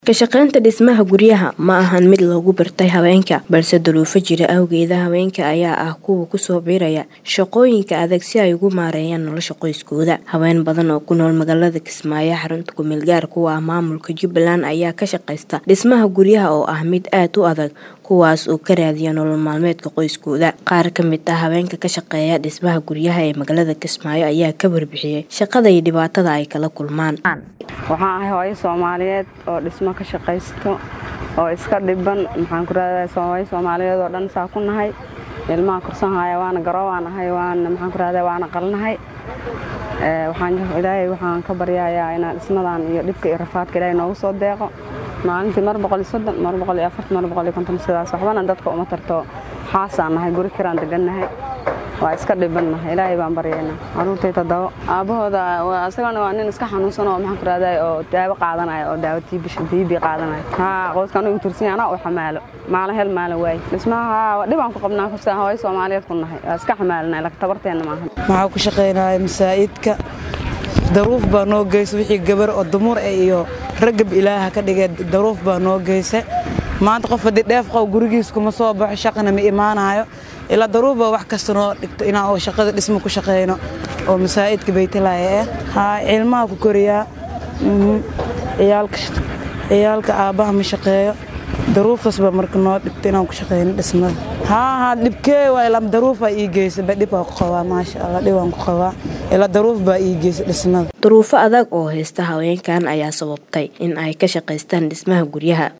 Ka shaqaynta dhismaha guryaha ma ahan mid lagu bartay haweenka, balse duruufo jira awgeed haweenka ayaa ah kuwa ku soo biiraya shaqooyinka adag si ay ugu maareeyaan nolosha qoyskooda. Haween badan oo ku nool magaalada Kismaayo, xarunta ku meel gaar ku ah maamulka Jubbaland ayaa ka shaqaysta dhismaha guryaha oo ah mid aad u adag, kuwaas oo ka raadiya nolol maalmeedka qoyskooda. Qaar ka mid ah haweenka ka shaqeeya dhismaha guryaha ee magaalada Kismaayo ayaa ka warbixiyay shaqada iyo dhibaatada ay kala kulmaan. Waxaan ahay hooyo Soomaaliyeed oo dhismo ka shaqaysto oo iska dhiban. Maxaan ku raadayay Soomaaliyeed oo dhan saa ku nahay. Ilmaha kursan haya waana garoowaan ahay, maxaan ku raadayay waana qalnahay. Waxaan ka baryayaa inaan dhismadan iyo dhibka iyo rafaadka Ilaahay noogu soo deeqo. Maalintii mar 130, mar 140, mar 150 sidaas waxbana dadka uma tarto. Xaasaan nahay, guri kiraan degannahay. waa iska dhibannahay, Ilaahay baan baryaynaa. Caruurtayda dawo aabahooda asagana waa nin iska xanuunsan oo maxaan ku raadayay oo daawo qaadanaya oo daawo TB qaadanaya. Qoyskan uu tursan yahay oo xamaalo maalin hel maalin waay dhismaha dhibaan ku qabnaa kursan hooyo Soomaaliyeed ku nahay iska xamaalnaa ilaa tabarteena maahan. Maxaa ku shaqeynaa masaa'idka daruuf baa noo geysay wixii gabar oo dumar iyo ragab Ilaaha ka dhigay daruuf baa noo geysay. maanta qof hadii dheef qow gurigiisa kuma soo baxo shaqana ma imaanayo ila daruuba wax kasta noo dhigto inaan oo shaqada dhismo ku shaqeyno oo masaa'idka baytalaaya ilmaha ku koriya ciyaalka aabaha ma shaqeeyo daruufas ba marka noo dhigto inaan ku shaqeyno dhismada dhibkee waa ila daruufa ii geysay ba dhib ku qabaa maasha Allah dhibaan ku qabaa ila daruuf baa ii geysay dhismada. Duruufo adag oo haysta haweenkan ayaa sababtay in ay ka shaqaystaan dhismaha guryaha.